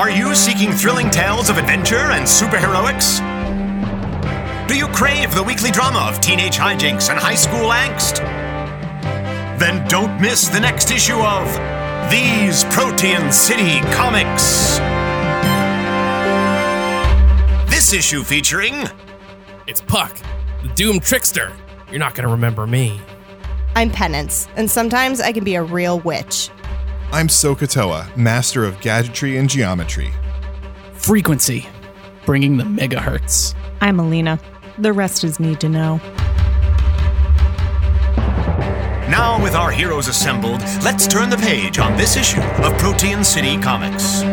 Are you seeking thrilling tales of adventure and superheroics? Do you crave the weekly drama of teenage hijinks and high school angst? Then don't miss the next issue of These Protean City Comics. This issue featuring... It's Puck, the Doom Trickster. You're not going to remember me. I'm Penance, and sometimes I can be a real witch. I'm SoKoToa, master of gadgetry and geometry. Frequency, bringing the megahertz. I'm Alina. The rest is need to know. Now, with our heroes assembled, let's turn the page on this issue of Protean City Comics.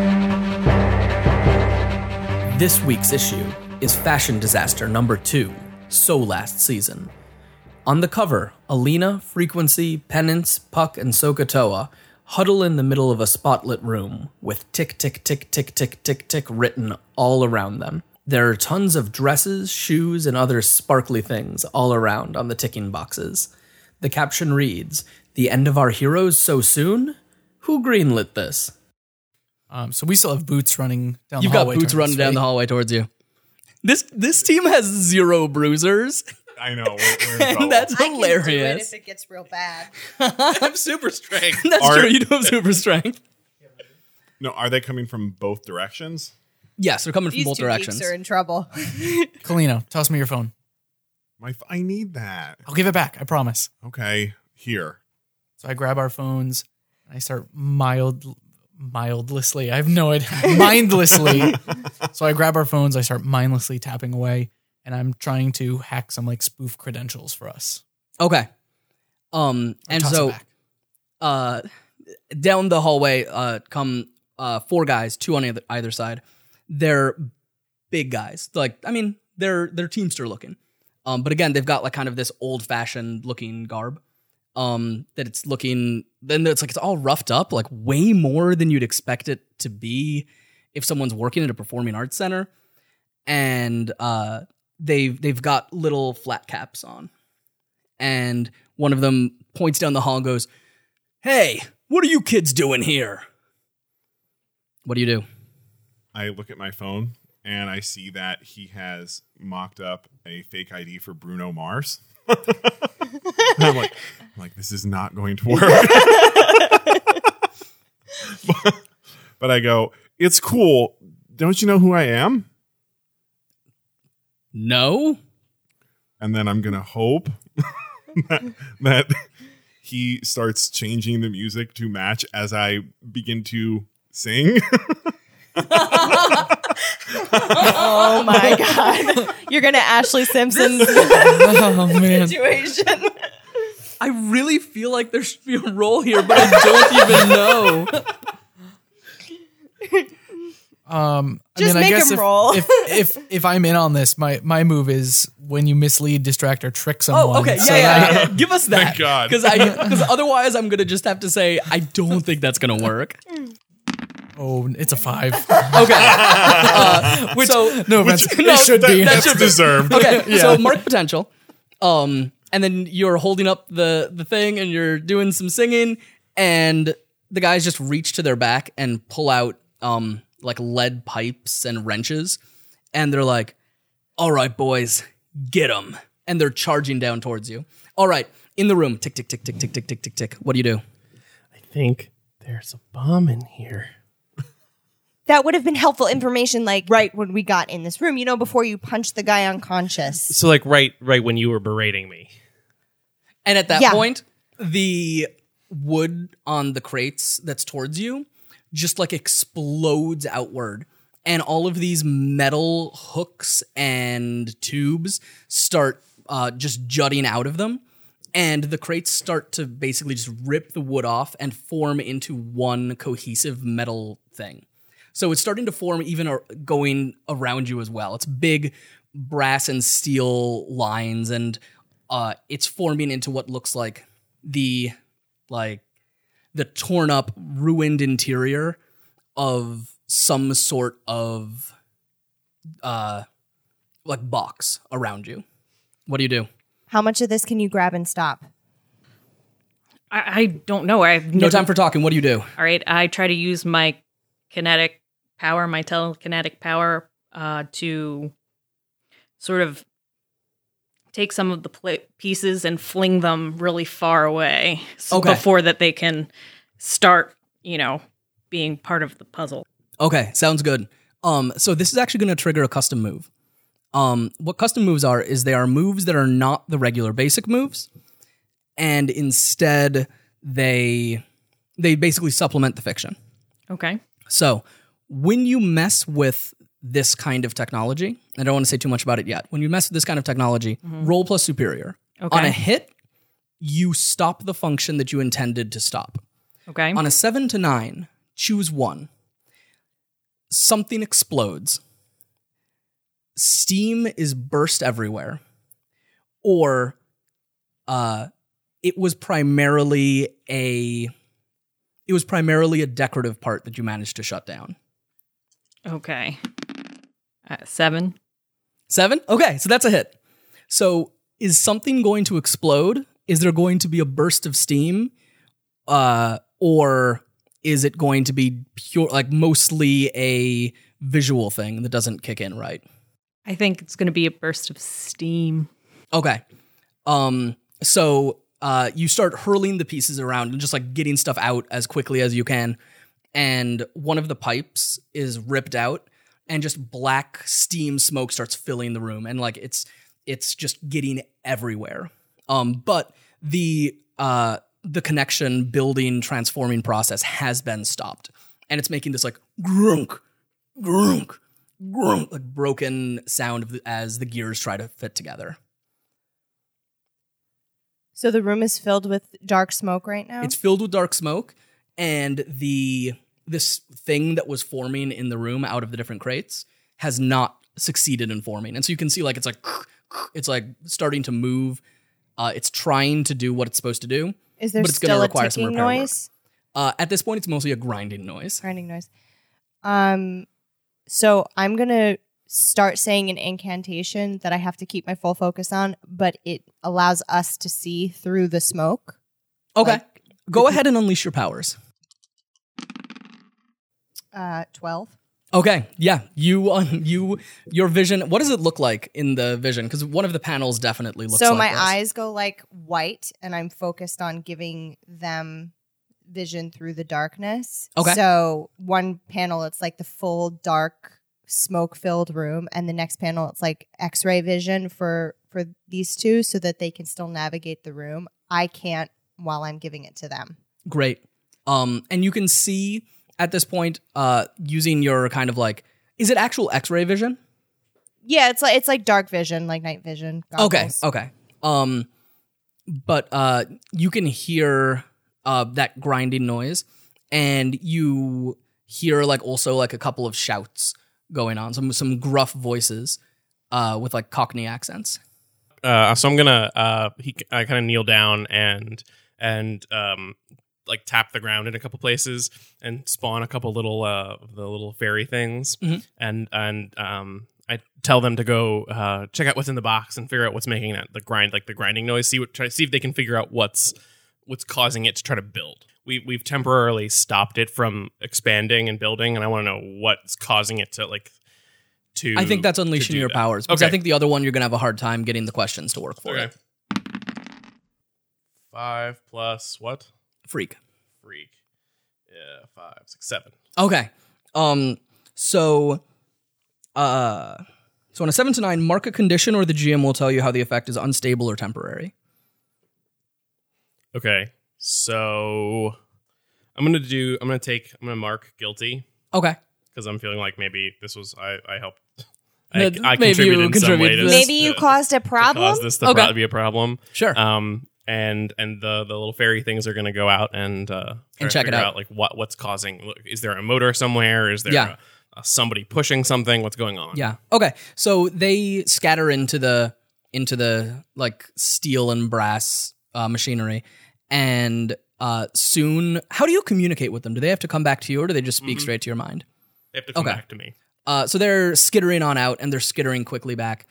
This week's issue is Fashion Disaster number 2, So Last Season. On the cover, Alina, Frequency, Penance, Puck, and SoKoToa huddle in the middle of a spotlit room with tick, tick, tick, tick, tick, tick, tick written all around them. There are tons of dresses, shoes, and other sparkly things all around on the ticking boxes. The caption reads, "The end of our heroes so soon? Who greenlit this?" So we still have Boots running down You've the hallway. got Boots running down the hallway towards you. This team has 0 bruisers. I know. We're in And trouble. that's I can do it hilarious. if it gets real bad. I have super strength. That's true. You do have super strength. No, are they coming from both directions? Yes, they're coming from These both two directions. geeks are in trouble. Kalina, toss me your phone. I need that. I'll give it back, I promise. Okay, here. So I grab our phones, and I start mindlessly. I have no idea. Mindlessly. So I grab our phones, I start mindlessly tapping away, and I'm trying to hack some like spoof credentials for us. Okay. And Toss so it back. down the hallway come 4 guys, 2 on either side. They're big guys. They're Teamster looking. But again, they've got like kind of this old-fashioned looking garb. That it's looking, then it's like it's all roughed up, like way more than you'd expect it to be if someone's working at a performing arts center. And they've got little flat caps on. And one of them points down the hall and goes, "Hey, what are you kids doing here?" What do you do? I look at my phone and I see that he has mocked up a fake ID for Bruno Mars. I'm like, this is not going to work. But I go, it's cool. Don't you know who I am? No. And then I'm going to hope that he starts changing the music to match as I begin to sing. Oh my god. You're gonna Ashley Simpson Oh, man. situation. I really feel like there should be a role here, but I don't even know. Just I make guess him roll. if I'm in on this, my move is when you mislead, distract, or trick someone. Oh, okay. So Yeah. Give us that. Thank God. Because otherwise I'm going to just have to say, I don't think that's going to work. Oh, it's a 5. Okay. No, it should be. That's deserved. Okay, Yeah. so mark potential. And then you're holding up the thing and you're doing some singing, and the guys just reach to their back and pull out like lead pipes and wrenches, and they're like, "All right, boys, get them." And they're charging down towards you. All right, in the room, tick, tick, tick, tick, tick, tick, tick, tick, tick. What do you do? I think there's a bomb in here. That would have been helpful information, like right when we got in this room, before you punched the guy unconscious. So like right when you were berating me. And at that Yeah. point, the wood on the crates that's towards you just like explodes outward. And all of these metal hooks and tubes start just jutting out of them. And the crates start to basically just rip the wood off and form into one cohesive metal thing. So it's starting to form even going around you as well. It's big brass and steel lines, and it's forming into what looks like the torn up, ruined interior of some sort of box around you. What do you do? How much of this can you grab and stop? I don't know. I've No time for talking. What do you do? All right, I try to use my kinetic power, my telekinetic power, to sort of take some of the pieces and fling them really far away before that they can start, being part of the puzzle. Okay, sounds good. So this is actually going to trigger a custom move. What custom moves are is they are moves that are not the regular basic moves, and instead they basically supplement the fiction. Okay. So when you mess with this kind of technology, I don't want to say too much about it yet. When you mess with this kind of technology, roll plus superior. Okay. On a hit, you stop the function that you intended to stop. Okay. On a 7 to 9, choose one. Something explodes. Steam is burst everywhere. Or it was primarily a decorative part that you managed to shut down. Okay. 7. 7? Okay, so that's a hit. So is something going to explode? Is there going to be a burst of steam? Or is it going to be pure, like mostly a visual thing that doesn't kick in right? I think it's going to be a burst of steam. Okay. So you start hurling the pieces around and just like getting stuff out as quickly as you can. And one of the pipes is ripped out and just black steam smoke starts filling the room. And like it's just getting everywhere. But the connection building transforming process has been stopped. And it's making this like grunk, grunk, grunk, like broken sound as the gears try to fit together. So the room is filled with dark smoke right now? It's filled with dark smoke, and this thing that was forming in the room out of the different crates has not succeeded in forming. And so you can see like it's like starting to move. It's trying to do what it's supposed to do. Is there but it's still gonna a require some ticking repair noise? work. At this point, it's mostly a grinding noise. Grinding noise. So I'm going to start saying an incantation that I have to keep my full focus on, but it allows us to see through the smoke. Okay. Go ahead and unleash your powers. 12. Okay, yeah, your vision. What does it look like in the vision? Because one of the panels definitely looks. So like my this. eyes go like white, and I'm focused on giving them vision through the darkness. Okay. So one panel, it's like the full dark, smoke-filled room, and the next panel, it's like X-ray vision for these two, so that they can still navigate the room. I can't while I'm giving it to them. Great. And you can see at this point, using your kind of like, is it actual X-ray vision? Yeah, it's like dark vision, like night vision goggles. Okay. But you can hear that grinding noise, and you hear like also like a couple of shouts going on, some gruff voices with like Cockney accents. So I'm gonna I kind of kneel down and like tap the ground in a couple places and spawn a couple little the little fairy things, and I tell them to go check out what's in the box and figure out what's making the grinding noise. Try to see if they can figure out what's causing it to try to build. We've temporarily stopped it from expanding and building, and I want to know what's causing it to like. I think that's unleashing your powers, because I think the other one you're gonna have a hard time getting the questions to work for. Okay. It. 5 plus what? Freak. Yeah, 5, 6, 7. Okay. So on a 7 to 9, mark a condition, or the GM will tell you how the effect is unstable or temporary. Okay. So I'm gonna mark guilty. Okay. Because I'm feeling like maybe this was I helped. Maybe I you contributed in some way contributed to to this. Maybe you caused a problem. Cause this to be a problem. Sure. And the little fairy things are going to go out and check it out. Like what's causing? Is there a motor somewhere? Is there somebody pushing something? What's going on? Yeah. Okay. So they scatter into the like steel and brass machinery, and soon. How do you communicate with them? Do they have to come back to you, or do they just speak straight to your mind? They have to come back to me. So they're skittering on out, and they're skittering quickly back.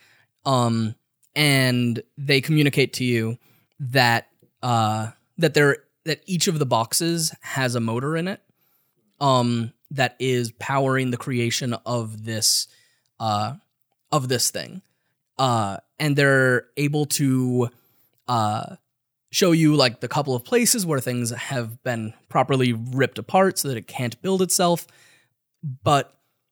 And they communicate to you that each of the boxes has a motor in it. that is powering the creation of this thing. And they're able to show you like the couple of places where things have been properly ripped apart so that it can't build itself, but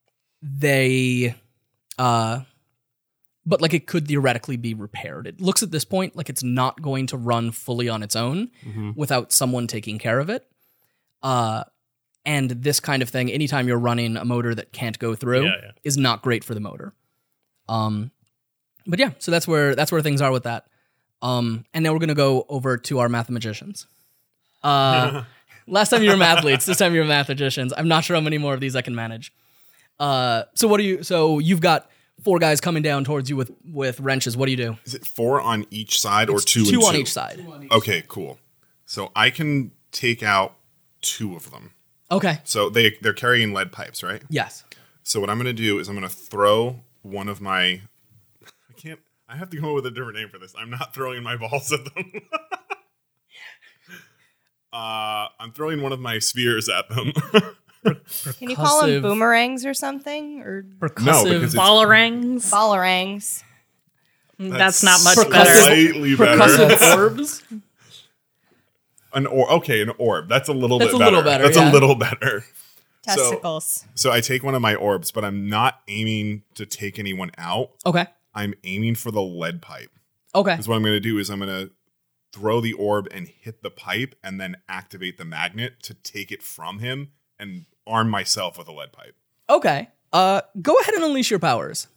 but like it could theoretically be repaired. It looks at this point like it's not going to run fully on its own without someone taking care of it. And this kind of thing, anytime you're running a motor that can't go through, is not great for the motor. But yeah, so that's where things are with that. And now we're gonna go over to our mathematicians. Last time you were mathletes, this time you're mathematicians. I'm not sure how many more of these I can manage. So you've got 4 guys coming down towards you with wrenches. What do you do? Is it 4 on each side or 2 and 2? 2 on each side. Okay, cool. So I can take out 2 of them. Okay. So they're carrying lead pipes, right? Yes. So what I'm going to do is I'm going to throw one of my... I have to come up with a different name for this. I'm not throwing my balls at them. I'm throwing one of my spheres at them. Can you call them boomerangs or something? Or no, because Ballarangs? ballarangs? That's not much slightly better. better. Percussive orbs? An orb. That's a little bit better. That's a little better. Testicles. So I take one of my orbs, but I'm not aiming to take anyone out. Okay. I'm aiming for the lead pipe. Okay. Because what I'm going to do is I'm going to throw the orb and hit the pipe and then activate the magnet to take it from him and arm myself with a lead pipe. Okay. Go ahead and unleash your powers.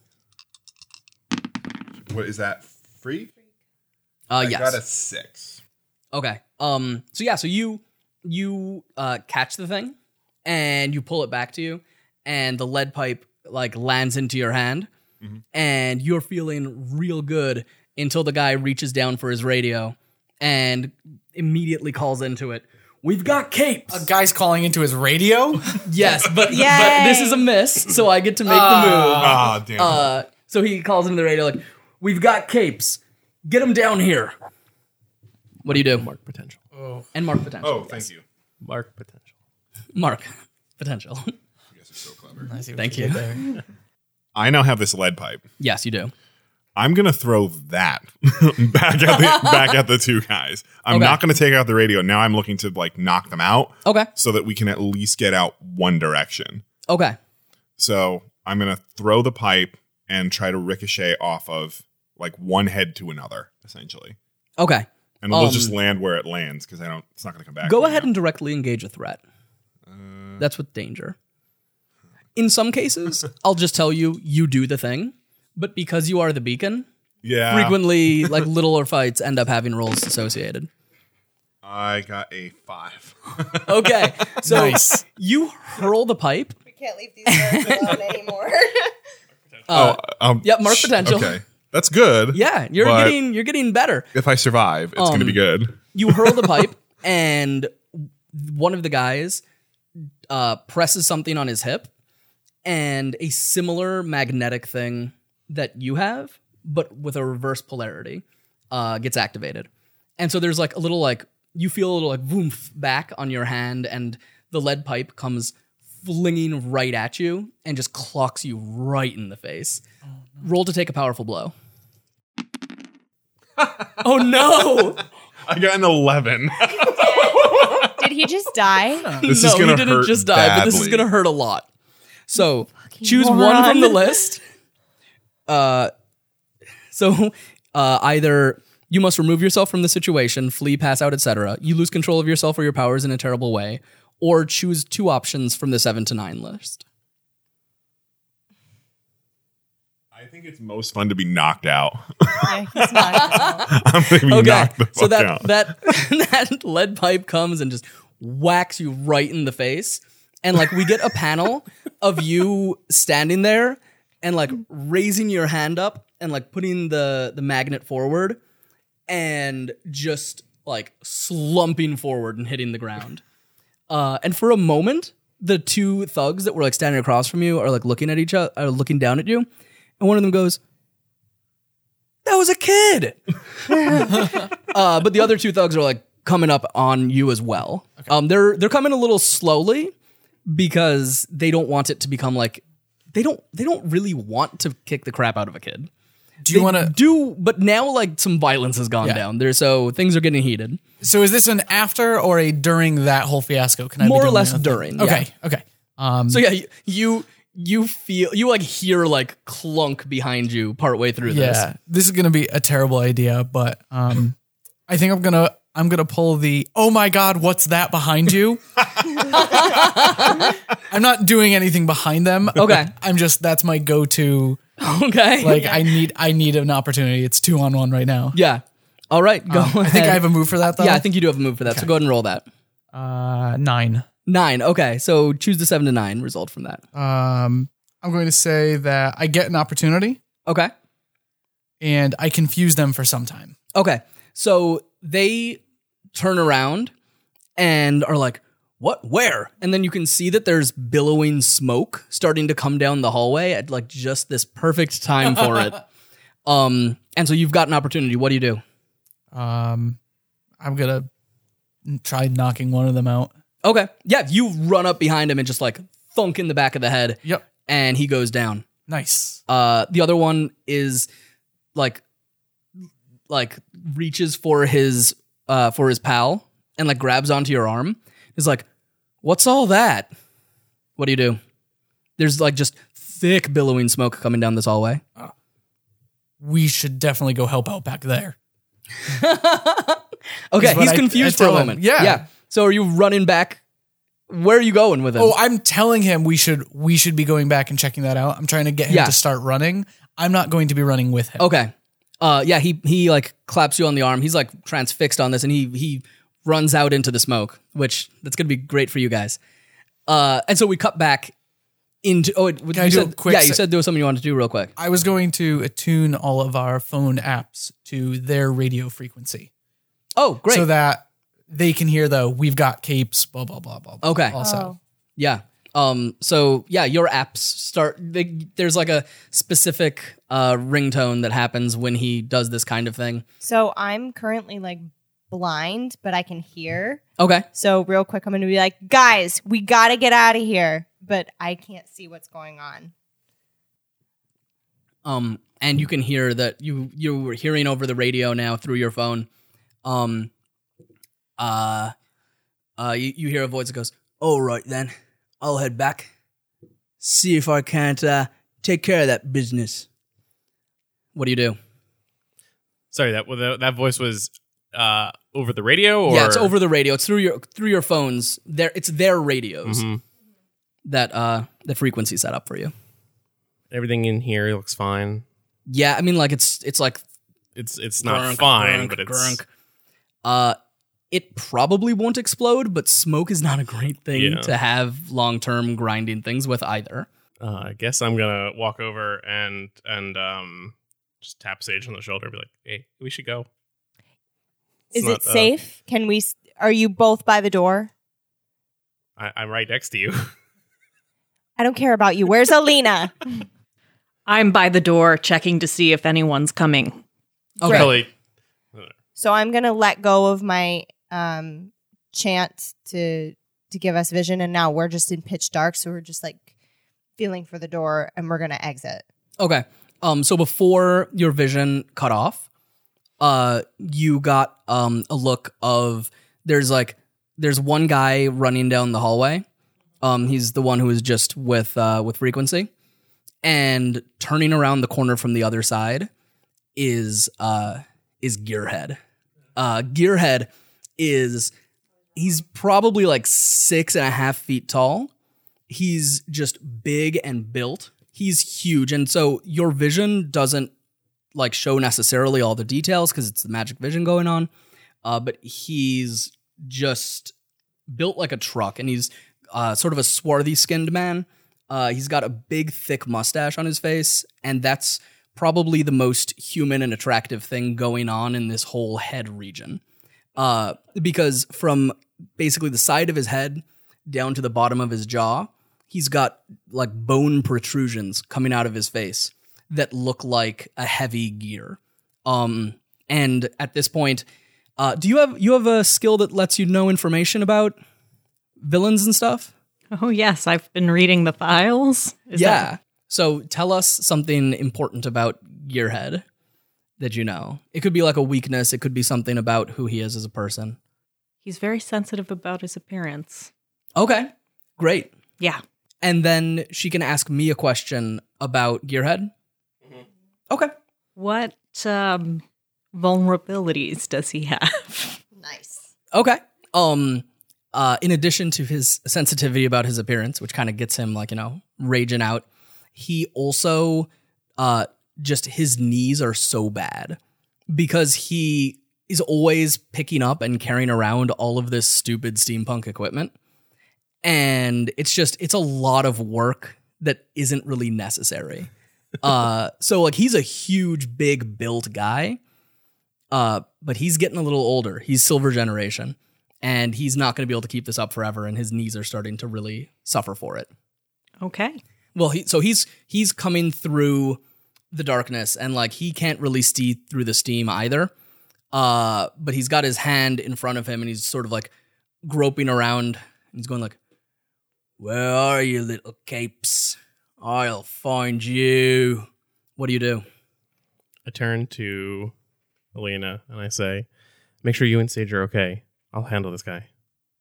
What is that? Free? Yes. I got a 6. Okay. So you catch the thing and you pull it back to you, and the lead pipe like lands into your hand, and you're feeling real good until the guy reaches down for his radio and immediately calls into it. We've got capes. A guy's calling into his radio? Yes, but this is a miss, so I get to make the move. Ah, damn. So he calls into the radio like, "We've got capes. Get them down here." What do you do? Mark potential. And mark potential. Oh, thank you. Mark potential. Mark potential. You guys are so clever. Thank you. I now have this lead pipe. Yes, you do. I'm going to throw that back at the 2 guys. I'm not going to take out the radio. Now I'm looking to like knock them out. Okay. So that we can at least get out one direction. Okay. So I'm going to throw the pipe and try to ricochet off of like one head to another, essentially. Okay. And it'll just land where it lands because it's not going to come back. Go ahead and directly engage a threat. That's with danger. In some cases, I'll just tell you, you do the thing. But because you are the beacon, frequently like littler fights end up having rolls associated. I got a 5. Okay. So you hurl the pipe. We can't leave these nerds alone anymore. Mark potential. Okay. That's good. Yeah, you're getting better. If I survive, it's going to be good. You hurl the pipe, and one of the guys presses something on his hip, and a similar magnetic thing that you have, but with a reverse polarity, gets activated. And so there's like a little like, you feel a little like woomph back on your hand, and the lead pipe comes flinging right at you and just clocks you right in the face. Oh, no. Roll to take a powerful blow. Oh no! I got an 11. Did he just die? This is gonna he didn't hurt just die, but this is badly. going to hurt a lot. So choose moron. one from the list. Either you must remove yourself from the situation, flee, pass out, etc. You lose control of yourself or your powers in a terrible way, or choose 2 options from the 7 to 9 list. I think it's most fun to be knocked out. Yeah, he's not. I'm going to be knocked the fuck So out. that lead pipe comes and just whacks you right in the face. And like we get a panel of you standing there and like raising your hand up and like putting the magnet forward and just like slumping forward and hitting the ground. And for a moment, the 2 thugs that were like standing across from you are like looking at each other, are looking down at you. And one of them goes, "That was a kid." But the other 2 thugs are like coming up on you as well. Okay. They're coming a little slowly, because they don't want it to become like they don't really want to kick the crap out of a kid. Do you want to but now like some violence has gone down there, so things are getting heated. So is this an after or a during that whole fiasco? Can I more be or less doing during? Okay, okay. So yeah, you feel you like hear like clunk behind you partway through this. Yeah, this is gonna be a terrible idea, but I think I'm gonna pull the oh my god, what's that behind you? I'm not doing anything behind them. Okay. I'm just that's my go-to. Okay. Like I need an opportunity. It's 2-on-1 right now. Yeah. All right. Go ahead. I think I have a move for that though. Yeah, I think you do have a move for that. So go ahead and roll that. 9. 9. Okay. So choose the 7 to 9 result from that. I'm going to say that I get an opportunity Okay. and I confuse them for some time. Okay. So they turn around and are like, what? Where? And then you can see that there's billowing smoke starting to come down the hallway at like just this perfect time for it. And so you've got an opportunity. What do you do? I'm gonna try knocking one of them out. Okay. Yeah. You run up behind him and just like thunk in the back of the head. Yep. And he goes down. Nice. The other one is like reaches for his pal and like grabs onto your arm. He's like, what's all that? What do you do? There's like just thick billowing smoke coming down this hallway. We should definitely go help out back there. Okay, he's I confused for a tell him. moment. Yeah. So are you running back? Where are you going with him? Oh, I'm telling him we should be going back and checking that out. I'm trying to get him to start running. I'm not going to be running with him. Okay. Yeah, he like claps you on the arm. He's like transfixed on this, and he runs out into the smoke, which that's gonna be great for you guys. And so we cut back into. Oh, Can I do a quick? Yeah, you said there was something you wanted to do real quick. I was going to attune all of our phone apps to their radio frequency. Oh, great. So that they can hear we've got capes, blah blah blah blah. blah Okay. Also, Yeah. So yeah, your apps start. There's like a specific ringtone that happens when he does this kind of thing. So I'm currently like blind, but I can hear. Okay. So real quick, I'm going to be like, guys, we got to get out of here. But I can't see what's going on. And you can hear that you were hearing over the radio now through your phone. You hear a voice that goes, "All right then, I'll head back. See if I can't take care of that business." What do you do? Sorry, that voice was over the radio, or yeah, it's over the radio. It's through your phones. It's their radios that the frequency set up for you. everything in here looks fine. Yeah, I mean, like it's like it's not fine, but it's it probably won't explode, but smoke is not a great thing to have long-term grinding things with either. I guess I'm gonna walk over and just tap Sage on the shoulder and be like, "Hey, we should go." Is it safe? Can we? Are you both by the door? I'm right next to you. I don't care about you. Where's Alina? I'm by the door checking to see if anyone's coming. Okay. So I'm gonna let go of my chant to give us vision, and now we're just in pitch dark, so we're just like feeling for the door, and we're gonna exit. Okay. So before your vision cut off, you got a look of there's one guy running down the hallway. He's the one who is just with frequency, and turning around the corner from the other side is Gearhead. Gearhead he's probably like 6.5 feet tall. He's just big and built. He's huge, and so your vision doesn't like show necessarily all the details because it's the magic vision going on. But he's just built like a truck, and he's sort of a swarthy skinned man. He's got a big, thick mustache on his face, and that's probably the most human and attractive thing going on in this whole head region. Because from basically the side of his head down to the bottom of his jaw, he's got like bone protrusions coming out of his face that look like a heavy gear. And at this point, do you have a skill that lets you know information about villains and stuff? Oh, yes. I've been reading the files. Is Yeah. that- So tell us something important about Gearhead that you know. It could be like a weakness. It could be something about who he is as a person. He's very sensitive about his appearance. Okay, great. Yeah. And then she can ask me a question about Gearhead. Okay. What vulnerabilities does he have? Nice. Okay. In addition to his sensitivity about his appearance, which kind of gets him like, raging out, he also just his knees are so bad because he is always picking up and carrying around all of this stupid steampunk equipment. And it's a lot of work that isn't really necessary. So like he's a huge, big built guy. But he's getting a little older. He's silver generation, and he's not going to be able to keep this up forever. And his knees are starting to really suffer for it. Okay. Well, he's coming through the darkness, and like he can't really see through the steam either. But he's got his hand in front of him, and he's sort of like groping around. And he's going like, "Where are you, little capes? I'll find you." What do you do? I turn to Alina and I say, "Make sure you and Sage are okay. I'll handle this guy.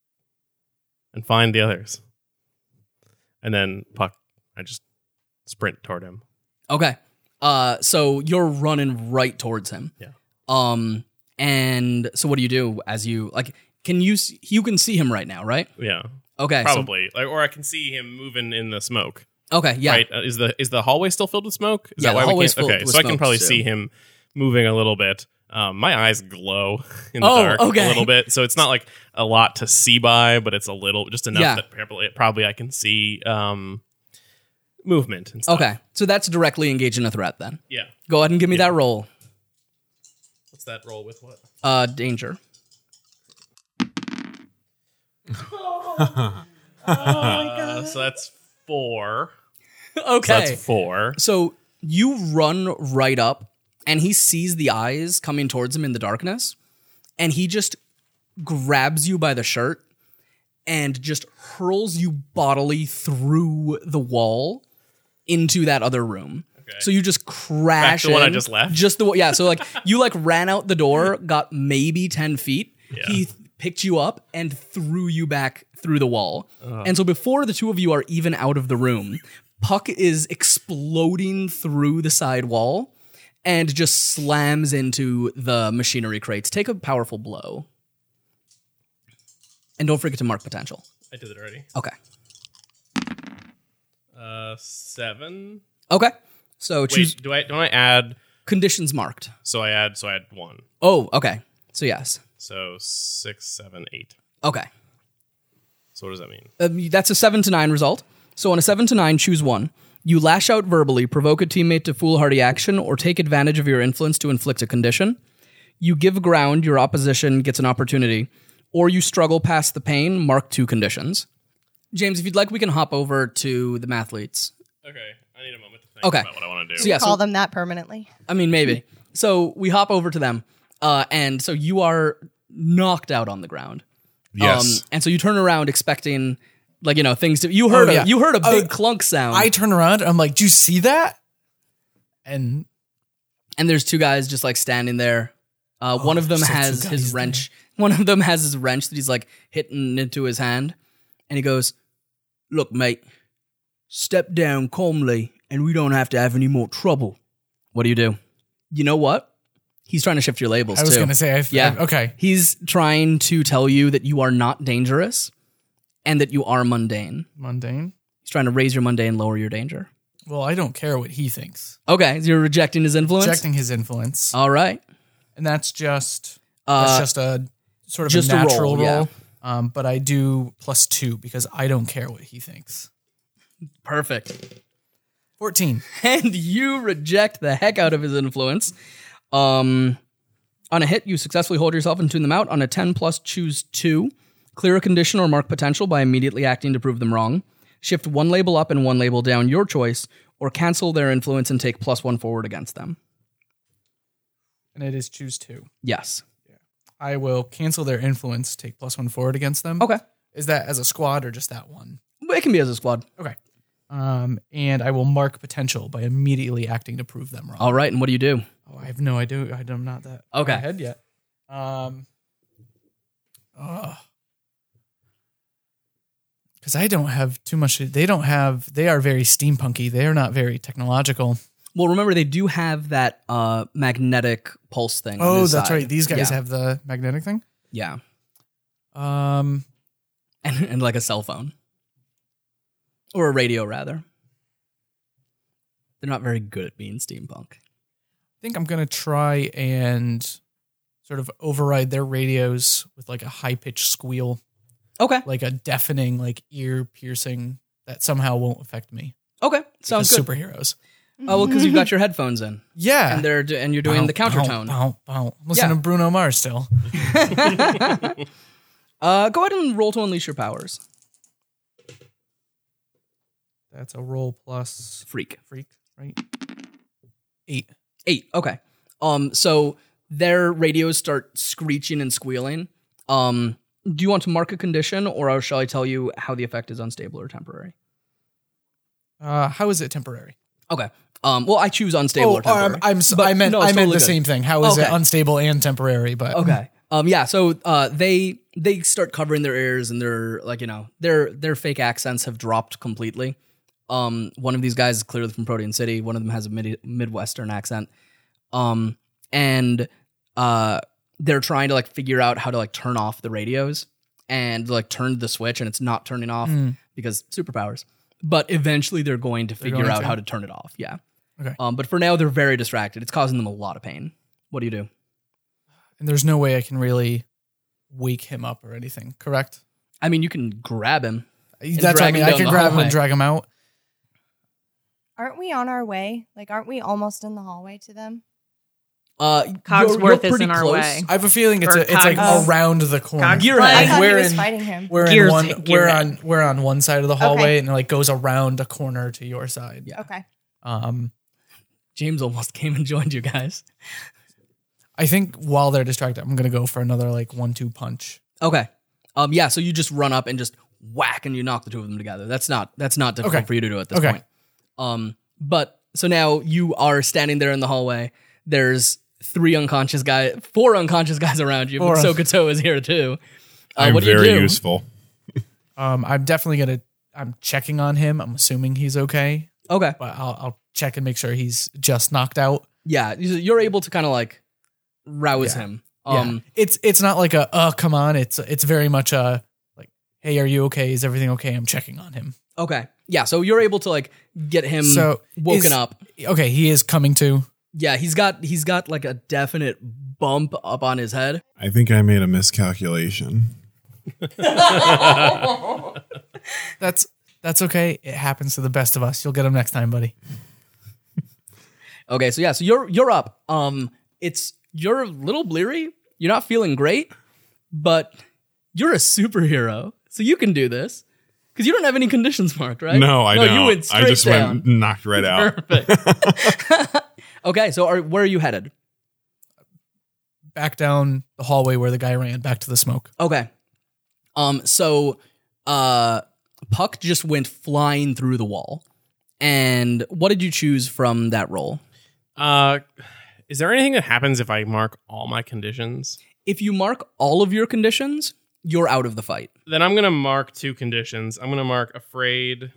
And find the others." And then Puck, I just sprint toward him. Okay. So you're running right towards him. Yeah. And so what do you do as you like? You can see him right now, right? Yeah. Okay. Probably. Or I can see him moving in the smoke. Okay. Yeah. Right? Is the hallway still filled with smoke? Is Yeah, that why the we hallway's can't? filled Okay, with so I can smoke, probably too. see him moving a little bit. My eyes glow in the Oh, dark okay. a little bit, so it's not like a lot to see by, but it's a little, just enough Yeah. that probably I can see movement and stuff. Okay. So that's directly engaging a threat then. Yeah. Go ahead and give me that roll. What's that roll with what? Danger. So that's 4. Okay. So that's 4. So you run right up, and he sees the eyes coming towards him in the darkness, and he just grabs you by the shirt and just hurls you bodily through the wall into that other room. Okay. So you just crash Back to the one I in. just left? Just the yeah. So like you like ran out the door, got maybe 10 feet. Yeah. He picked you up and threw you back through the wall. And so before the two of you are even out of the room, Puck is exploding through the side wall and just slams into the machinery crates. Take a powerful blow. And don't forget to mark potential. I did it already. Okay. 7. Okay. So choose Wait, don't I add? conditions marked. So I add 1. Oh, okay. So yes. So 6, 7, 8. Okay. So what does that mean? That's a 7 to 9 result. So on a 7 to 9, choose one. You lash out verbally, provoke a teammate to foolhardy action, or take advantage of your influence to inflict a condition. You give ground, your opposition gets an opportunity. Or you struggle past the pain, mark 2 conditions. James, if you'd like, we can hop over to the mathletes. Okay, I need a moment to think Okay. about what I want to do. So yeah, Call them that permanently. I mean, maybe. So we hop over to them. And so you are knocked out on the ground. Yes. And so you turn around expecting, like, things to... You heard a big clunk sound. I turn around and I'm like, "Do you see that?" And And there's 2 guys just like standing there. One of them so has 2 his guys wrench. One of them has his wrench that he's like hitting into his hand. And he goes, "Look, mate, step down calmly and we don't have to have any more trouble." What do you do? You know what? He's trying to shift your labels I was too. going to say, Yeah. okay. He's trying to tell you that you are not dangerous and that you are mundane. Mundane. He's trying to raise your mundane, lower your danger. Well, I don't care what he thinks. Okay, so you're rejecting his influence? Rejecting his influence. All right. And that's just Uh, a sort of just a a natural roll, roll. yeah. But I do +2 because I don't care what he thinks. Perfect. 14. And you reject the heck out of his influence. On a hit, you successfully hold yourself and tune them out. On a 10 plus, choose 2. Clear a condition or mark potential by immediately acting to prove them wrong. Shift 1 label up and 1 label down, your choice, or cancel their influence and take +1 forward against them. And it is choose 2. Yes. I will cancel their influence, take +1 forward against them. Okay. Is that as a squad or just that one? It can be as a squad. Okay. And I will mark potential by immediately acting to prove them wrong. All right, and what do you do? Oh, I have no idea. I'm not that Okay. ahead yet. Because I don't have too much. They are very steampunky. They are not very technological. Well, remember, they do have that magnetic pulse thing. on Oh, his that's side. right. These guys Yeah. have the magnetic thing. Yeah. I And like a cell phone. Or a radio, rather. They're not very good at being steampunk. think I'm gonna try and sort of override their radios with like a high pitched squeal, Okay. like a deafening, like ear piercing that somehow won't affect me. Okay. Sounds Because good. superheroes. Oh, well, because you've got your headphones in. Yeah. And you're doing the countertone. Listen Yeah. to Bruno Mars still. Go ahead and roll to unleash your powers. That's a roll plus Freak. right? 8. 8. Okay. So their radios start screeching and squealing. Do you want to mark a condition, or shall I tell you how the effect is unstable or temporary? How is it temporary? Okay. Well, I choose unstable or temporary. I meant no, it's I meant totally the good. same thing. How is it Okay. unstable and temporary? But Okay. Yeah. So they start covering their ears, and they're like, their fake accents have dropped completely. One of these guys is clearly from Protean City. One of them has a Midwestern accent. And they're trying to like figure out how to like turn off the radios and like turn the switch, and it's not turning off because superpowers. But eventually they're going to figure going out to? how to turn it off. Yeah. Okay. But for now they're very distracted. It's causing them a lot of pain. What do you do? and there's no way I can really wake him up or anything. Correct? I mean, you can grab him. That's what I drag mean. him I down can the grab him hallway. and drag him out. Aren't we on our way? Like, aren't we almost in the hallway to them? Cogsworth you're is pretty in our close. way. I have a feeling it's Or it's like Cogs. around the corner. Cogs- Gearhead. I Like thought we're he was in fighting him. we're on one side of the hallway Okay. and it like goes around a corner to your side. Yeah. Okay. James almost came and joined you guys. I think while they're distracted, I'm gonna go for another like 1-2 punch. Okay. Yeah, so you just run up and just whack and you knock the two of them together. That's not difficult Okay. for you to do at this Okay. point. But so now you are standing there in the hallway. There's 4 unconscious guys around you. But Four. Sokoto is here too. I'm what do you very do? useful. I'm definitely I'm checking on him. I'm assuming he's okay, Okay. but I'll check and make sure he's just knocked out. Yeah, you're able to kind of like rouse Yeah. him. Yeah. It's not like a come on. It's very much a like, hey, are you okay? Is everything okay? I'm checking on him. Okay. Yeah, so you're able to like get him So woken is- up. Okay, he is coming to. Yeah, he's got like a definite bump up on his head. I think I made a miscalculation. That's okay. It happens to the best of us. You'll get him next time, buddy. Okay, so yeah, so you're up. You're a little bleary. You're not feeling great, but you're a superhero, so you can do this because you don't have any conditions marked, right? No, I don't. You went straight I just down. went knocked right out. Perfect. Okay, so where are you headed? Back down the hallway where the guy ran, back to the smoke. Okay. So Puck just went flying through the wall. And what did you choose from that roll? Is there anything that happens if I mark all my conditions? If you mark all of your conditions, you're out of the fight. Then I'm gonna mark 2 conditions. I'm gonna mark afraid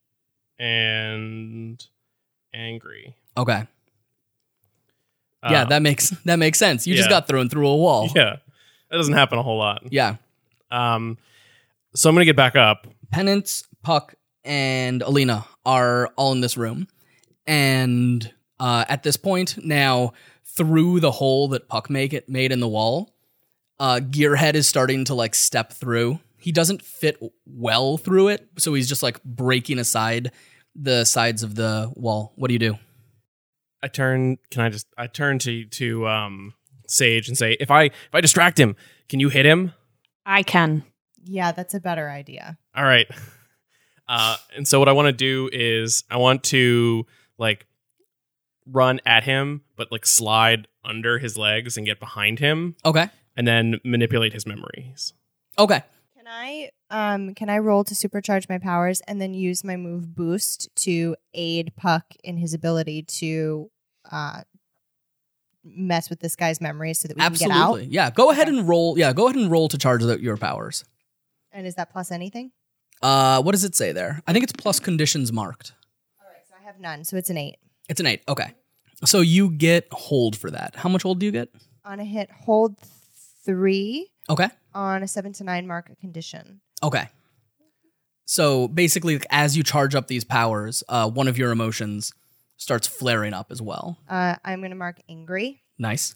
and angry. Okay. Yeah, that makes sense. You just yeah. got thrown through a wall. Yeah, that doesn't happen a whole lot. Yeah. So I'm gonna get back up. Penance, Puck, and Alina are all in this room. And at this point, now through the hole that Puck made in the wall, Gearhead is starting to like step through. He doesn't fit well through it, so he's just like breaking aside the sides of the wall. What do you do? I turn to Sage and say, if I distract him, can you hit him? I can. Yeah, that's a better idea. All right. And so what I want to do is I want to like run at him, but like slide under his legs and get behind him, Okay. and then manipulate his memories. Okay. Can I Can I roll to supercharge my powers and then use my move boost to aid Puck in his ability to mess with this guy's memories so that we can get out? Absolutely. Yeah. Go ahead and roll. Yeah. Go ahead and roll to charge your powers. And is that plus anything? What does it say there? I think it's plus conditions marked. All right, so I have none, so it's an 8. It's an 8. Okay. So you get hold for that. How much hold do you get? On a hit, hold 3. Okay. On a 7 to 9 mark a condition. Okay. So basically, like, as you charge up these powers, one of your emotions starts flaring up as well. I'm going to mark angry. Nice.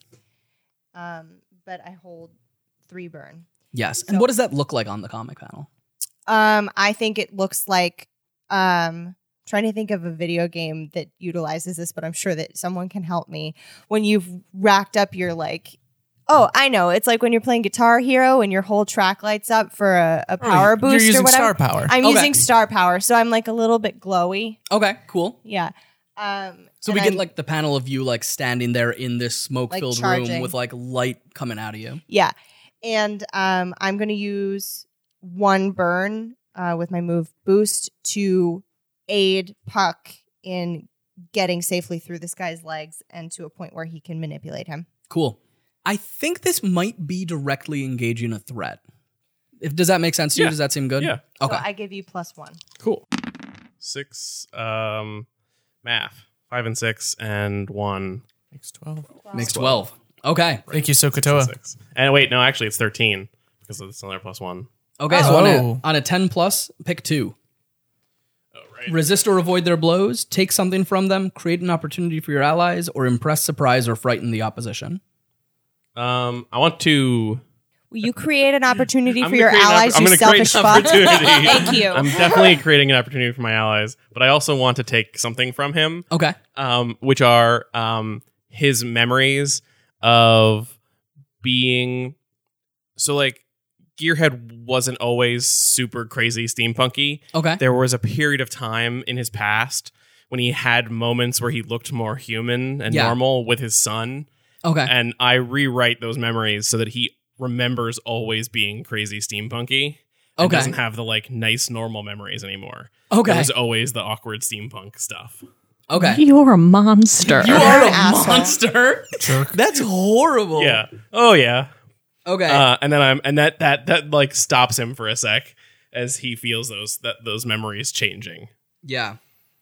But I hold 3 burn. Yes. And what does that look like on the comic panel? I think it looks like trying to think of a video game that utilizes this, but I'm sure that someone can help me. When you've racked up your oh, I know. It's like when you're playing Guitar Hero and your whole track lights up for a power boost. You're using or whatever. star power. I'm using star power, so I'm like a little bit glowy. Okay, cool. Yeah. So we get like the panel of you like standing there in this smoke-filled room with like light coming out of you. Yeah. And I'm going to use 1 burn with my move boost to aid Puck in getting safely through this guy's legs and to a point where he can manipulate him. Cool. I think this might be directly engaging a threat. Does that make sense to you? Does that seem good? Yeah. Okay. So I give you +1. Cool. 6 math. 5 and 6 and 1 Makes 12. Makes 12. Okay. Thank you, Sokotoa. 6. And wait, no, actually it's 13 because it's another +1. Okay, so on a 10 plus, pick 2. Oh, right. Resist or avoid their blows, take something from them, create an opportunity for your allies, or impress, surprise, or frighten the opposition. I want to. Will you create an opportunity I'm for gonna your create an allies, I'm you gonna create selfish an fuck? opportunity. Thank you. I'm definitely creating an opportunity for my allies, but I also want to take something from him. Okay. Which are his memories of being. So like, Gearhead wasn't always super crazy steampunky. Okay. There was a period of time in his past when he had moments where he looked more human and normal with his son. Okay. And I rewrite those memories so that he remembers always being crazy steampunky. And doesn't have the like nice normal memories anymore. Okay. It was always the awkward steampunk stuff. Okay. You're a monster. You are a asshole. monster. Jerk. That's horrible. Yeah. Oh yeah. Okay. And then that like stops him for a sec as he feels those memories changing. Yeah.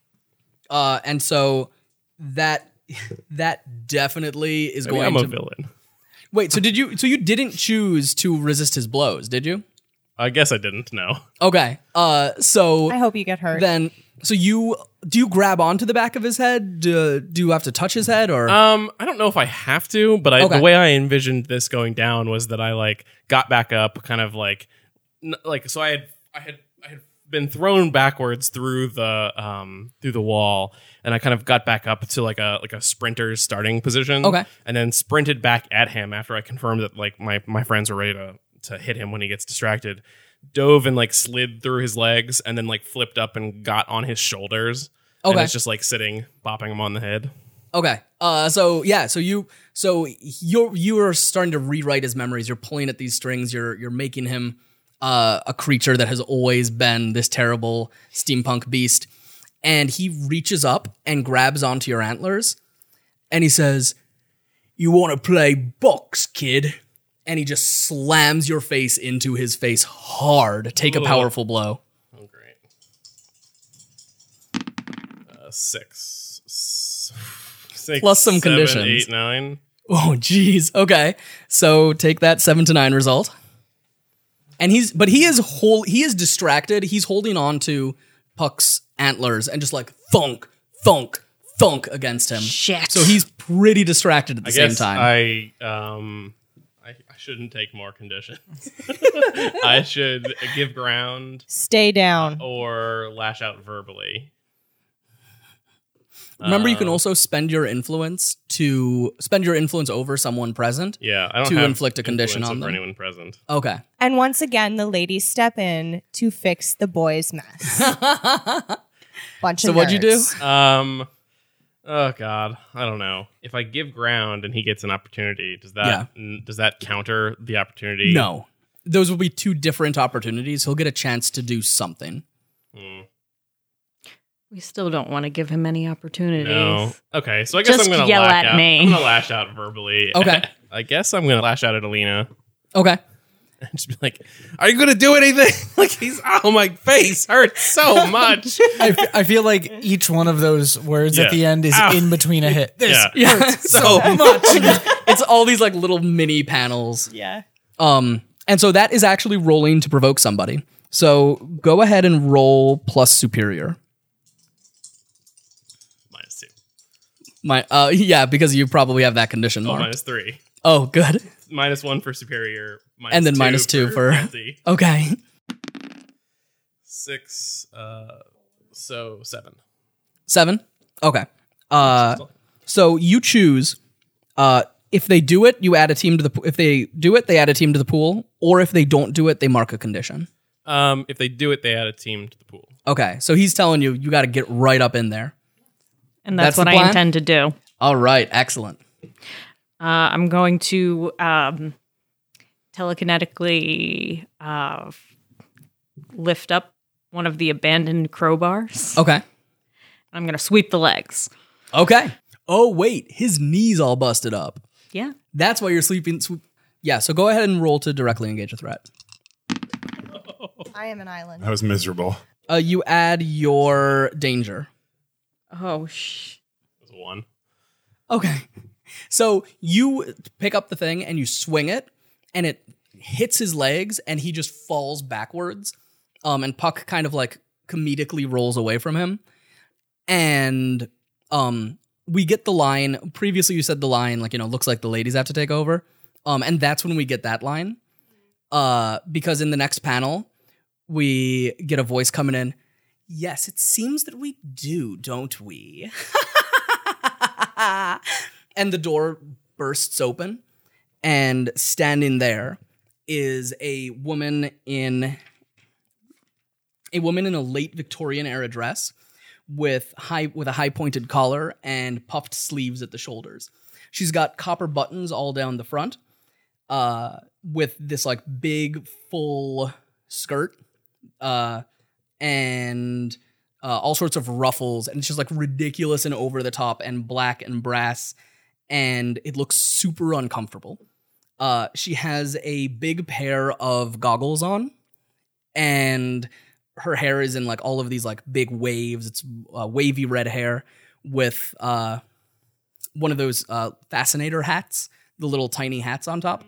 And so that definitely is going I'm to a villain. Wait, so you didn't choose to resist his blows, did you? I guess I didn't know. Okay. So I hope you get hurt. then do you grab onto the back of his head? Do you have to touch his head or I don't know if I have to, but the way I envisioned this going down was that I like got back up, kind of like so I had been thrown backwards through the wall, and I kind of got back up to like a sprinter's starting position. Okay. And then sprinted back at him after I confirmed that like my friends were ready to hit him when he gets distracted. Dove and like slid through his legs and then like flipped up and got on his shoulders. Okay. And it's just like sitting, bopping him on the head. Okay. So you are starting to rewrite his memories. You're pulling at these strings. You're making him a creature that has always been this terrible steampunk beast. And he reaches up and grabs onto your antlers, and he says, "You want to play box, kid?" And he just slams your face into his face hard. Take a powerful blow. Oh, great. 6 Plus some 7, conditions. 8, 9. Oh, geez. Okay. So take that 7 to 9 result. And he is distracted. He's holding on to Puck's antlers and just like thunk, thunk, thunk against him. Shit. So he's pretty distracted at the same time. I shouldn't take more conditions. I should give ground Stay down. or lash out verbally. Remember, you can also spend your influence over someone present. Yeah, I don't To have inflict a condition influence on over them. anyone present. Okay. And once again, the ladies step in to fix the boys' mess. Bunch So of what'd you do? nerds. Oh God, I don't know. If I give ground and he gets an opportunity, does that counter the opportunity? No. those will be 2 different opportunities. He'll get a chance to do something. We still don't want to give him any opportunities. No. Okay, so I guess Just I'm going to yell lash at out. me. I'm going to lash out verbally. Okay. I guess I'm going to lash out at Alina Okay. and just be like, "Are you going to do anything?" Like my face hurts so much. I feel like each one of those words Yeah. at the end is Ow. in between a hit. This Yeah. hurts So so much. It's all these like little mini panels. Yeah. And so that is actually rolling to provoke somebody. So go ahead and roll plus superior. -2. Yeah, because you probably have that condition Oh, marked. -3. Oh, good. -1 for superior. And then -2 for- guilty. Okay. 6. So 7. 7. Okay. So you choose. If they do it, you add a team to the. If they do it, they add a team to the pool. Or if they don't do it, they mark a condition. If they do it, they add a team to the pool. Okay. So he's telling you got to get right up in there. And that's That's what the I plan? intend to do. All right. Excellent. I'm going to telekinetically lift up one of the abandoned crowbars. Okay. I'm going to sweep the legs. Okay. Oh wait, his knees all busted up. Yeah. That's why you're sleeping. Yeah. So go ahead and roll to directly engage a threat. I am an island. That was miserable. You add your danger. Oh, That's a 1. Okay. So you pick up the thing and you swing it, and it hits his legs, and he just falls backwards. And Puck kind of like comedically rolls away from him. And we get the line. Previously, you said the line, like, looks like the ladies have to take over. And that's when we get that line. Because in the next panel, we get a voice coming in. Yes, it seems that we do, don't we? And the door bursts open, and standing there is a woman in a late Victorian era dress with a high pointed collar and puffed sleeves at the shoulders. She's got copper buttons all down the front, with this like big full skirt, and all sorts of ruffles, and it's just like ridiculous and over the top and black and brass, and it looks super uncomfortable. She has a big pair of goggles on, and her hair is in like all of these like big waves. It's wavy red hair with one of those fascinator hats, the little tiny hats on top.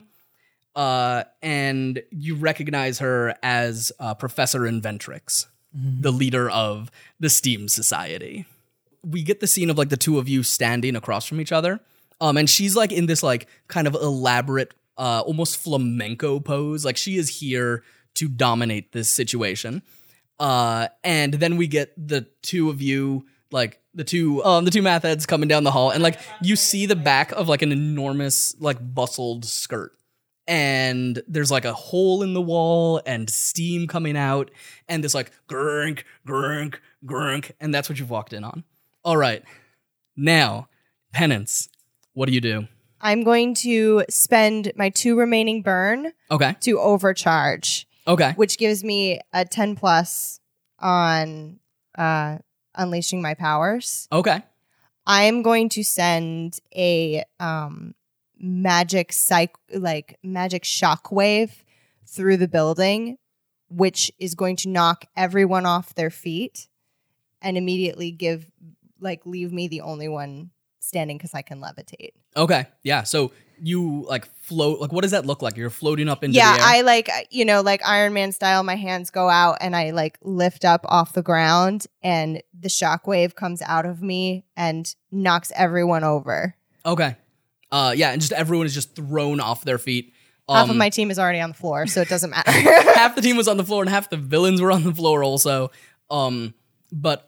And you recognize her as Professor Inventrix, the leader of the STEAM Society. We get the scene of like the two of you standing across from each other. And she's like in this like kind of elaborate, almost flamenco pose. Like she is here to dominate this situation. And then we get the two of you, like the two math heads coming down the hall, and like you see the back of like an enormous like bustled skirt. And there's like a hole in the wall and steam coming out and this like grunk, grunk, grunk. And that's what you've walked in on. All right. Now, Penance, what do? I'm going to spend my 2 remaining burn Okay. to overcharge, Okay. which gives me a 10 plus on unleashing my powers. Okay. I am going to send a magic shockwave through the building, which is going to knock everyone off their feet and immediately leave me the only one standing because I can levitate. Okay. Yeah. So you like float. Like, what does that look like? You're floating up into Yeah, the air. I like Iron Man style, my hands go out and I like lift up off the ground and the shockwave comes out of me and knocks everyone over. Okay. Yeah, and just everyone is just thrown off their feet. Half of my team is already on the floor, so it doesn't matter. Half the team was on the floor and half the villains were on the floor also. But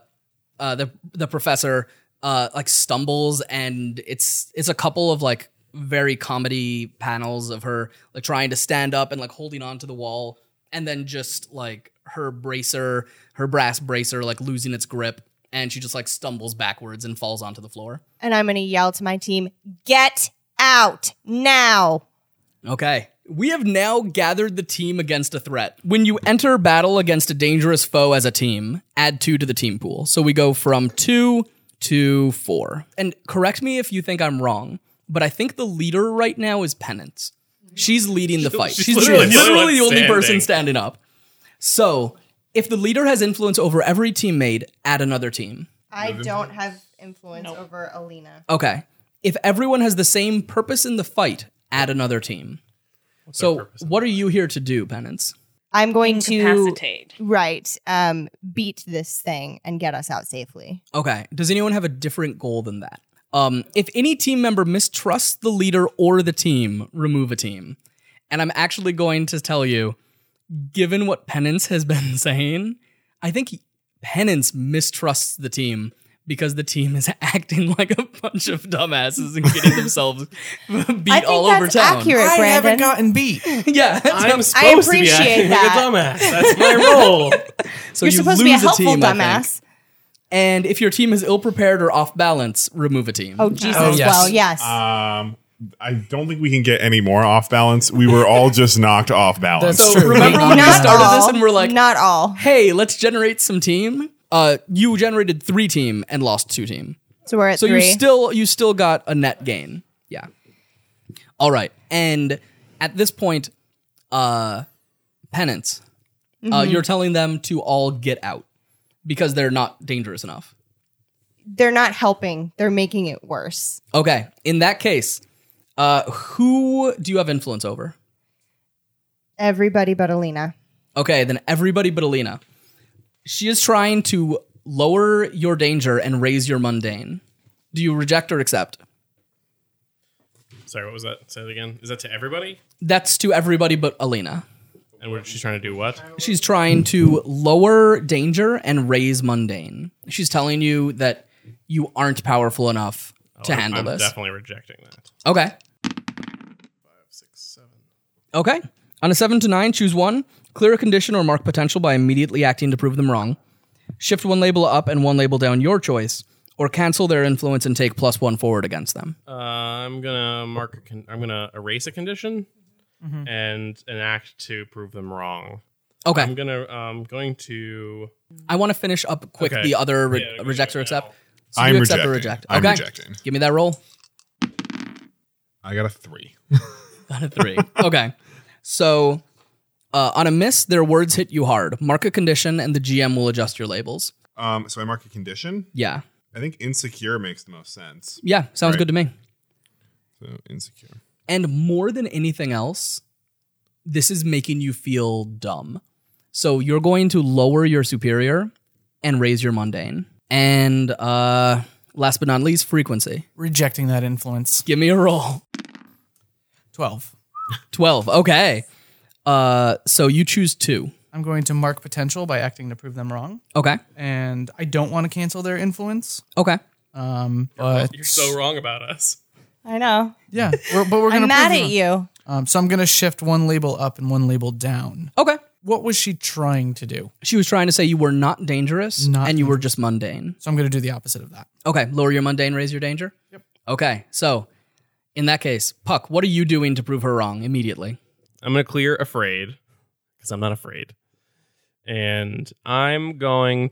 the professor like stumbles, and it's a couple of like very comedy panels of her like trying to stand up and like holding on to the wall, and then just like her brass bracer like losing its grip, and she just like stumbles backwards and falls onto the floor. And I'm going to yell to my team, "Get out now." Okay. We have now gathered the team against a threat. When you enter battle against a dangerous foe as a team, add 2 to the team pool. So we go from 2 to 4. And correct me if you think I'm wrong, but I think the leader right now is Penance. She's leading the fight. She's literally the only person standing up. So if the leader has influence over every teammate, add another team. I don't have influence over Alina. Okay. If everyone has the same purpose in the fight, add another team. So what are you here to do, Penance? I'm going to Incapacitate. beat this thing and get us out safely. Okay. Does anyone have a different goal than that? If any team member mistrusts the leader or the team, remove a team. And I'm actually going to tell you, given what Penance has been saying, I think Penance mistrusts the team because the team is acting like a bunch of dumbasses and getting themselves beat all over town. Accurate, I Brandon. haven't gotten beat. Yeah, I'm I supposed to be appreciate acting like a that. dumbass. That's my role. so You're you supposed to be a lose helpful team, I think. dumbass. And if your team is ill-prepared or off-balance, remove a team. Oh, Jesus. Oh, yes. Well, yes. I don't think we can get any more off balance. We were all just knocked off balance. That's So true. remember when we Not started all. this and we're like, Not all. hey, let's generate some team? You generated 3 team and lost 2 team. So we're at So 3. you still got a net gain. Yeah. All right. And at this point, Penance, you're telling them to all get out because they're not dangerous enough. They're not helping. They're making it worse. Okay. In that case, who do you have influence over? Everybody but Alina. Okay, then everybody but Alina. She is trying to lower your danger and raise your mundane. Do you reject or accept? Sorry, what was that? Say it again. Is that to everybody? That's to everybody but Alina. And she's trying to do what? She's trying to lower danger and raise mundane. She's telling you that you aren't powerful enough to handle I'm this. definitely rejecting that. Okay. 5, 6, 7. Okay. On a 7 to 9, choose one. Clear a condition or mark potential by immediately acting to prove them wrong. Shift one label up and one label down, your choice. Or cancel their influence and take +1 forward against them. I'm gonna I'm gonna erase a condition and enact to prove them wrong. Okay. I'm going to. I want to finish up quick Okay. the other Yeah, reject or now. accept. So I'm you accept or rejecting. reject. I'm Okay. rejecting. Give me that roll. I got a 3. Got a 3. Okay. So on a miss, their words hit you hard. Mark a condition and the GM will adjust your labels. So I mark a condition. Yeah. I think insecure makes the most sense. Yeah. Sounds Right. good to me. So insecure. And more than anything else, this is making you feel dumb. So you're going to lower your superior and raise your mundane. And last but not least, frequency. Rejecting that influence. Give me a roll. 12. 12. Okay. So you choose 2. I'm going to mark potential by acting to prove them wrong. Okay. And I don't want to cancel their influence. Okay. But You're so wrong about us. I know. yeah, but we're going to I'm mad at you. So I'm going to shift one label up and one label down. Okay. What was she trying to do? She was trying to say you were not dangerous and you were just mundane. So I'm going to do the opposite of that. Okay. Lower your mundane, raise your danger? Yep. Okay. So in that case, Puck, what are you doing to prove her wrong immediately? I'm gonna clear afraid because I'm not afraid, and I'm gonna.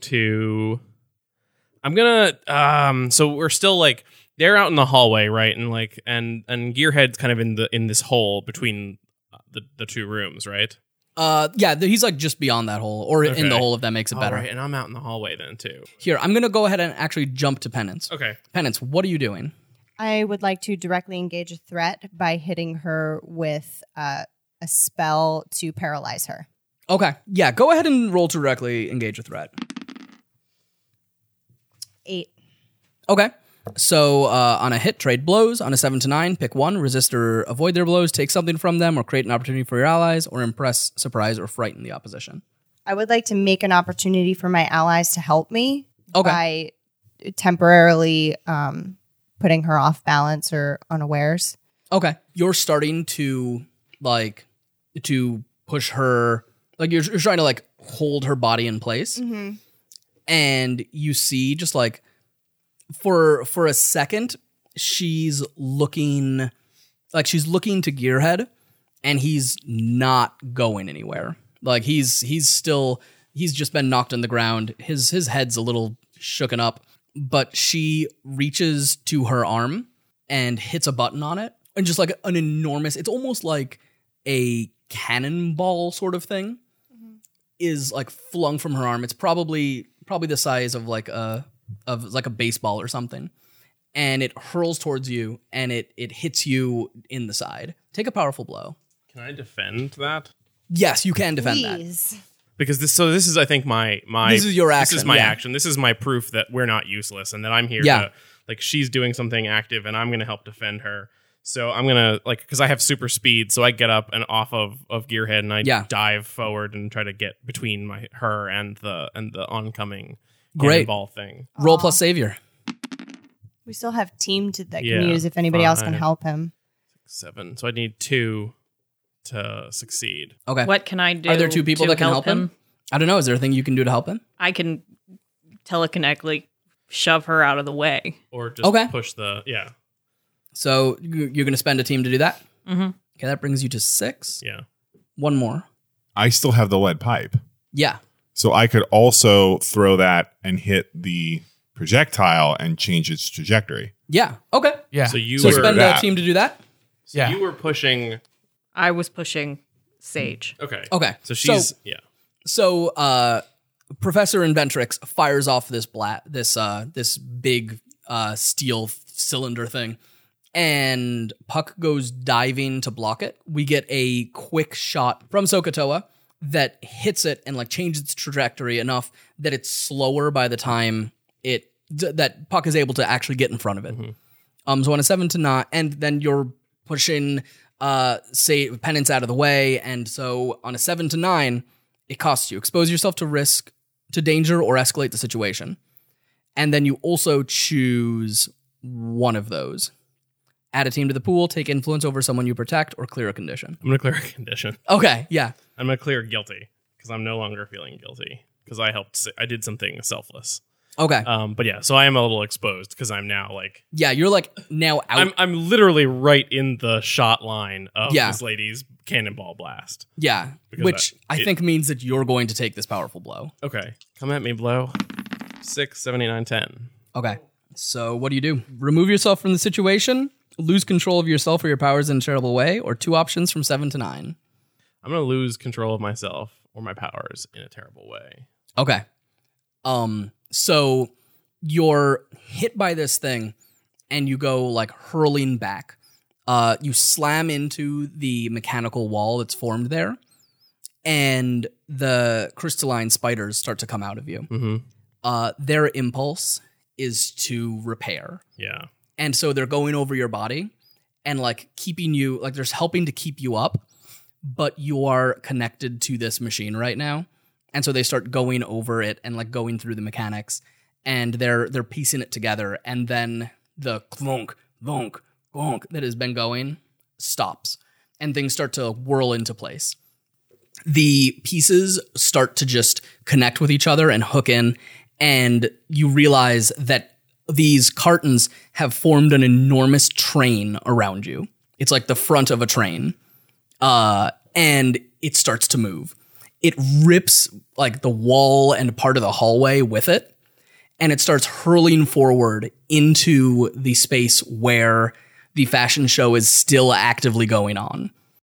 So we're still like they're out in the hallway, right? And like and Gearhead's kind of in this hole between the 2 rooms, right? Yeah, he's like just beyond that hole or in the Okay. hole if that makes it better. All right, and I'm out in the hallway then too. Here, I'm going to go ahead and actually jump to Penance. Okay. Penance, what are you doing? I would like to directly engage a threat by hitting her with a spell to paralyze her. Okay. Yeah, go ahead and roll to directly engage a threat. 8. Okay. So on a hit, trade blows. On a 7 to 9, pick one, resist or avoid their blows, take something from them, or create an opportunity for your allies, or impress, surprise, or frighten the opposition. I would like to make an opportunity for my allies to help me Okay. by temporarily putting her off balance or unawares. Okay. You're starting to to push her, like you're trying to like hold her body in place. Mm-hmm. And you see just like for a second, she's looking to Gearhead and he's not going anywhere. Like he's just been knocked on the ground. His head's a little shooken up, but she reaches to her arm and hits a button on it, and just like an enormous, it's almost like a cannonball sort of thing is like flung from her arm. It's probably the size of like a baseball or something, and it hurls towards you, and it hits you in the side. Take a powerful blow. Can I defend that? Yes, you can defend that. Please. Because this is I think my This is your action. This is my yeah. action. This is my proof that we're not useless and that I'm here Yeah. to, like, she's doing something active and I'm going to help defend her. So I'm going to, like, because I have super speed, so I get up and off of Gearhead and I dive forward and try to get between her and the oncoming ball thing. Roll plus savior. We still have team that Yeah, can use if anybody else can 5. help him. 7. So I need 2 to succeed. Okay. What can I do? Are there 2 people to that can help him? I don't know. Is there a thing you can do to help him? I can telekinetically shove her out of the way. Or just push the, So you're going to spend a team to do that? Mm-hmm. Okay, that brings you to 6. Yeah. One more. I still have the lead pipe. Yeah. So I could also throw that and hit the projectile and change its trajectory. Yeah. Okay. Yeah. So you So were, spend a that. team to do that? Yeah. you were pushing. I was pushing Sage. Okay. Okay. So she's, So Professor Inventrix fires off this this big steel cylinder thing, and Puck goes diving to block it. We get a quick shot from Sokotoa that hits it and like changes its trajectory enough that it's slower by the time that Puck is able to actually get in front of it. So on a 7 to 9, and then you're pushing say Penance out of the way, and so on a 7 to 9, it costs you. Expose yourself to risk, to danger, or escalate the situation. And then you also choose one of those. Add a team to the pool, take influence over someone you protect, or clear a condition. I'm going to clear a condition. Okay, yeah. I'm going to clear guilty because I'm no longer feeling guilty because I did something selfless. Okay. But yeah, so I am a little exposed because I'm now like, Yeah, you're like now out. I'm literally right in the shot line of Yeah. this lady's cannonball blast. Yeah, Because which that- I think means that you're going to take this powerful blow. Okay. Come at me, blow. 6, 7, 8, 9, 10. Okay. So what do you do? Remove yourself from the situation, lose control of yourself or your powers in a terrible way, or 2 options from 7 to 9. I'm going to lose control of myself or my powers in a terrible way. Okay. So you're hit by this thing and you go like hurling back. You slam into the mechanical wall that's formed there, and the crystalline spiders start to come out of you. Mm-hmm. Their impulse is to repair. Yeah. And so they're going over your body and like keeping you, like they're helping to keep you up, but you are connected to this machine right now. And so they start going over it and like going through the mechanics, and they're piecing it together. And then the clunk, clunk, clunk that has been going stops, and things start to whirl into place. The pieces start to just connect with each other and hook in, and you realize that these cartons have formed an enormous train around you. It's like the front of a train, and it starts to move. It rips like the wall and part of the hallway with it, and it starts hurling forward into the space where the fashion show is still actively going on.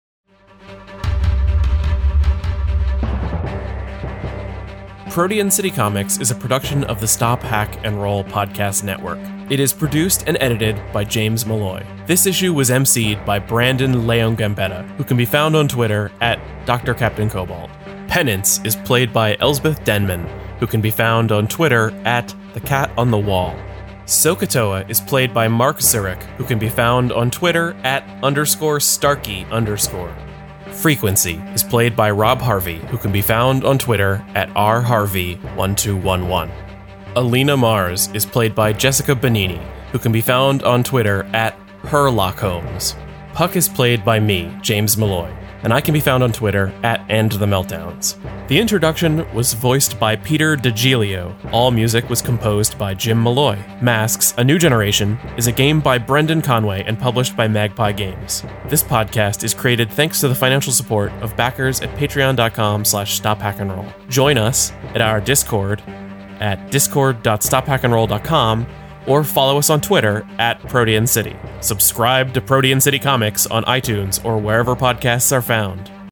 Protean City Comics is a production of the Stop, Hack, and Roll podcast network. It is produced and edited by James Malloy. This issue was emceed by Brandon Leon Gambetta, who can be found on Twitter at Dr. Captain Cobalt. Penance is played by Elsbeth Denman, who can be found on Twitter at The Cat on the Wall. Sokotoa is played by Mark Zurich, who can be found on Twitter at _Starkey_. Frequency is played by Rob Harvey, who can be found on Twitter at rharvey1211. Alina Mars is played by Jessica Bonini, who can be found on Twitter at herlockholmes. Puck is played by me, James Malloy. and I can be found on Twitter at @AndTheMeltdowns. The introduction was voiced by Peter DeGilio. All music was composed by Jim Malloy. Masks: A New Generation is a game by Brendan Conway and published by Magpie Games. This podcast is created thanks to the financial support of backers at patreon.com/stophackandroll. Join us at our Discord at discord.stophackandroll.com or follow us on Twitter at Protean City. Subscribe to Protean City Comics on iTunes or wherever podcasts are found.